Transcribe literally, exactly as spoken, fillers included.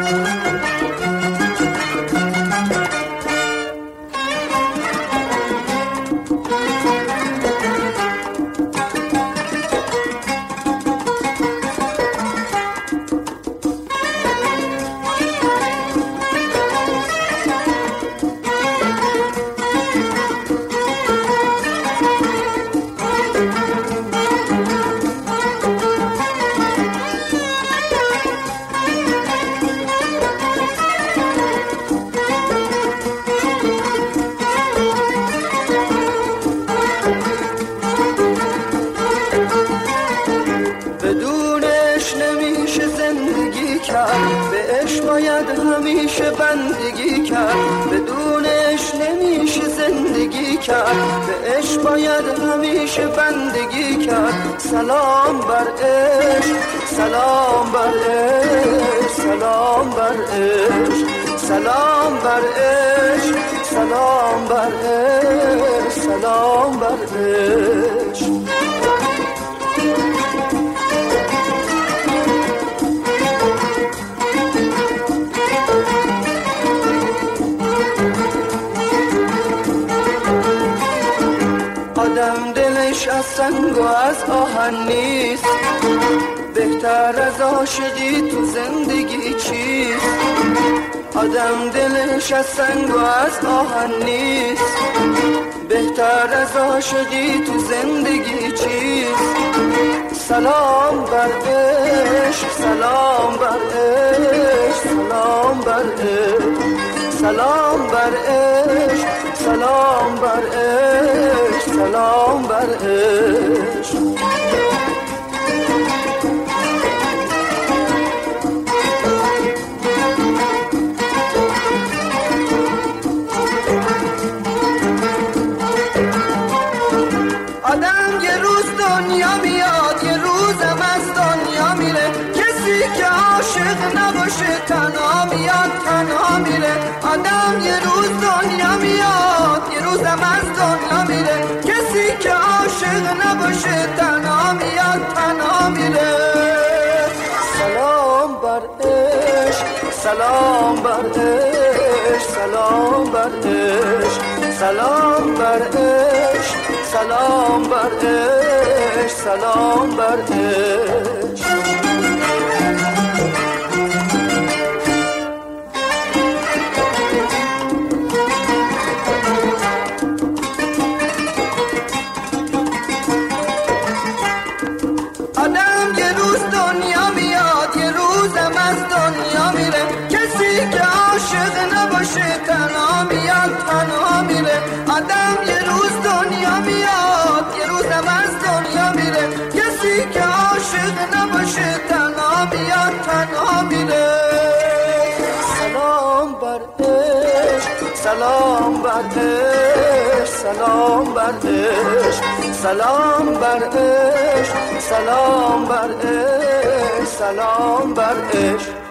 بدونش نمیشه زندگی کرد، بهش باید همیشه بندگی کرد. بدونش نمیشه زندگی کرد، بهش باید همیشه بندگی کرد. سلام بر عشق، سلام بر عشق، سلام بر عشق، سلام بر عشق، سلام بر عشق، سلام بر عشق. آدم دلش از سنگ و از آهن نیست، بهتر از عاشقی تو زندگی چیست؟ آدم دلش از سنگ و از آهن نیست، بهتر از عاشقی تو زندگی چیست؟ سلام بر عشق، سلام بر عشق، سلام بر عشق، سلام بر عشق، سلام بر عشق، سلام بر عشق. آدم یه روز دنیا میاد، یه روزم از دنیا میره. کسی که عاشق نباشه تنها میاد، تنها میره. آدم یه روز دنیا میاد، یه روزم از دنیا میره. کسی که عاشق نباشه تنها میاد، تنها میره. سلام بر عشق، سلام بر عشق، سلام بر عشق، سلام بر عشق، سلام بر عشق، سلام بر عشق. آدم یه روز دنیا میاد، یه روزم از دنیا میره. کسی که عاشق نباشه تنها میاد، تنها میره. آدم یه روز دنیا میاد، یه روزم از دنیا میره. کسی که عاشق نباشه تنها میاد، تنها میره. سلام بر عشق، سلام بر عشق، سلام بر عشق، سلام بر عشق، سلام بر عشق، سلام بر عشق.